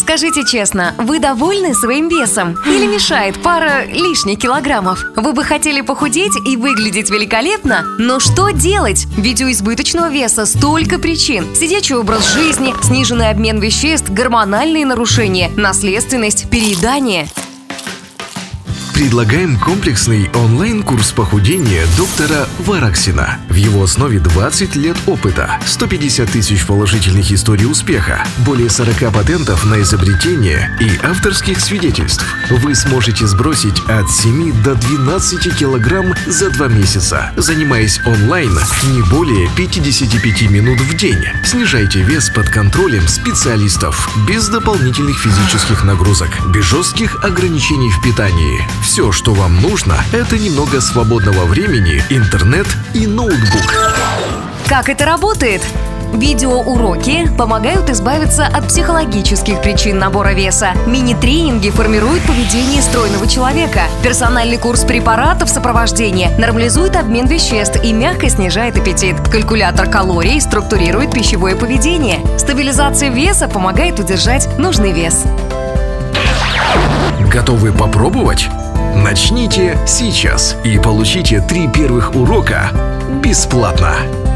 Скажите честно, вы довольны своим весом? Или мешает пара лишних килограммов? Вы бы хотели похудеть и выглядеть великолепно? Но что делать? Ведь у избыточного веса столько причин. Сидячий образ жизни, сниженный обмен веществ, гормональные нарушения, наследственность, переедание. Предлагаем комплексный онлайн-курс похудения доктора Вараксина. В его основе 20 лет опыта, 150 тысяч положительных историй успеха, более 40 патентов на изобретение и авторских свидетельств. Вы сможете сбросить от 7 до 12 килограмм за 2 месяца, занимаясь онлайн не более 55 минут в день. Снижайте вес под контролем специалистов, без дополнительных физических нагрузок, без жестких ограничений в питании. Все, что вам нужно, это немного свободного времени, интернет и ноутбук. Как это работает? Видеоуроки помогают избавиться от психологических причин набора веса. Мини-тренинги формируют поведение стройного человека. Персональный курс препаратов сопровождения нормализует обмен веществ и мягко снижает аппетит. Калькулятор калорий структурирует пищевое поведение. Стабилизация веса помогает удержать нужный вес. Готовы попробовать? Начните сейчас и получите 3 первых урока бесплатно.